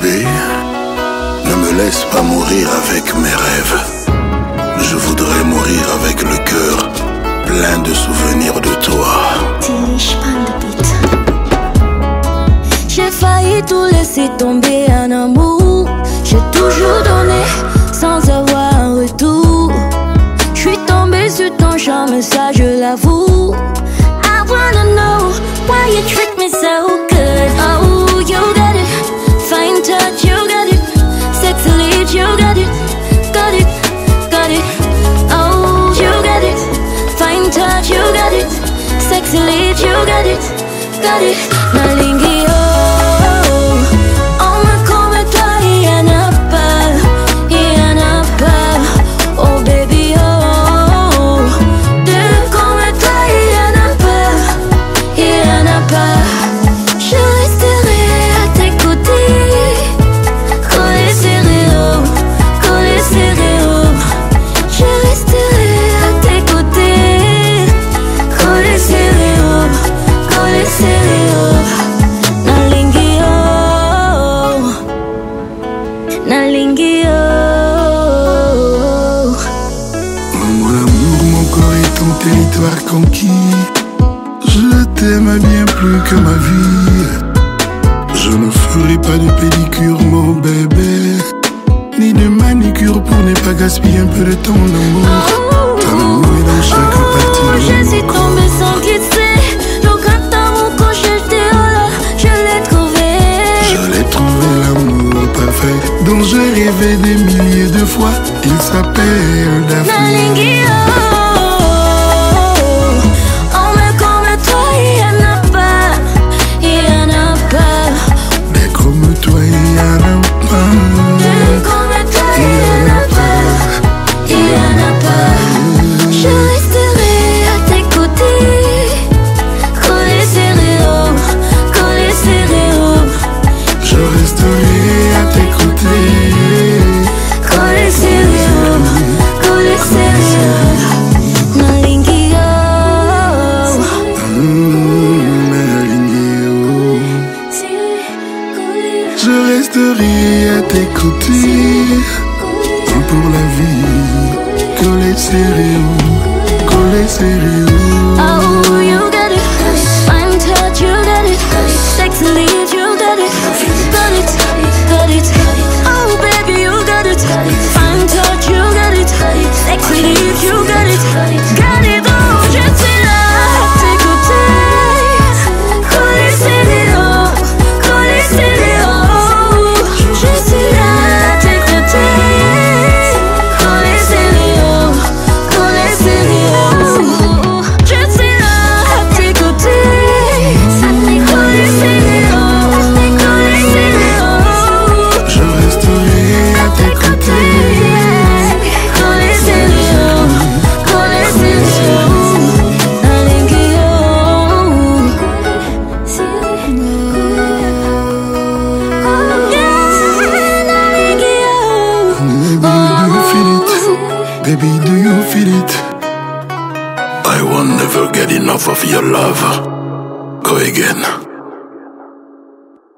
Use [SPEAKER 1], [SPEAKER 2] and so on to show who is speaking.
[SPEAKER 1] Bébé, ne me laisse pas mourir avec mes rêves. Je voudrais mourir avec le cœur plein de souvenirs de toi.
[SPEAKER 2] J'ai failli tout laisser tomber en amour. J'ai toujours donné sans avoir un retour. J'suis tombée sur ton charme, ça je l'avoue. I wanna know why you treat me so good. Oh, you got it, fine touch, you got it, sexy lead, you got it, got it, got it. Oh, you got it, fine touch, you got it, sexy lead, you got it, got it. Nalingi oh, on me come toi, y'en a pas, y'en a pas. Oh baby oh, de comme toi, y'en a pas, y'en a pas. Je resterai à tes côtés, collé serré oh, collé serré oh. Je resterai à tes côtés, collé serré oh, collé serré oh. Nalingi oh, nalingi oh.
[SPEAKER 1] Mon amour, mon corps est ton territoire conquis. Je t'aime bien plus que ma vie. Je ne ferai pas de pédicure, mon bébé, ni de manicure pour ne pas gaspiller un peu de ton amour. Ton amour est dans chaque partie
[SPEAKER 2] Je
[SPEAKER 1] de
[SPEAKER 2] suis
[SPEAKER 1] mon corps.
[SPEAKER 2] tombée sans quitter. Donc attends mon quand j'étais là, je l'ai trouvé.
[SPEAKER 1] Je l'ai trouvé l'amour parfait dont je rêvais des milliers de fois. Il s'appelle Daphné.
[SPEAKER 2] Nalingi oh, on me comme toi, y'en a pas, y'en a pas.
[SPEAKER 1] Des comme toi, il y en a pas.
[SPEAKER 2] De comme toi, y'en a pas, y'en a pas. Je resterai à tes côtés, collé serré oh, collé serré oh.
[SPEAKER 1] Je resterai à tes côtés.
[SPEAKER 2] Collé serré oh, collé serré oh. Nalingi oh,
[SPEAKER 1] Je resterai à tes côtés pour la vie. Collé serré, collé serré.
[SPEAKER 2] oh you got it, fine touch you got it, sexy lead you got it, got it, got it. Oh baby you got it, fine touch you got it, sexy lead you got it, got it. Oh je suis là à tes côtés, collé serré oh, collé serré oh. Je suis là à tes côtés, collé serré oh, collé serré oh. Je suis là à tes côtés, collé serré oh, collé serré oh.
[SPEAKER 1] Je resterai à tes côtés.
[SPEAKER 2] Collé serré oh, collé serré oh. Nalingi oh, yeah, nalingi oh.
[SPEAKER 1] Baby, do you feel it? I will never get enough of your love. Go again.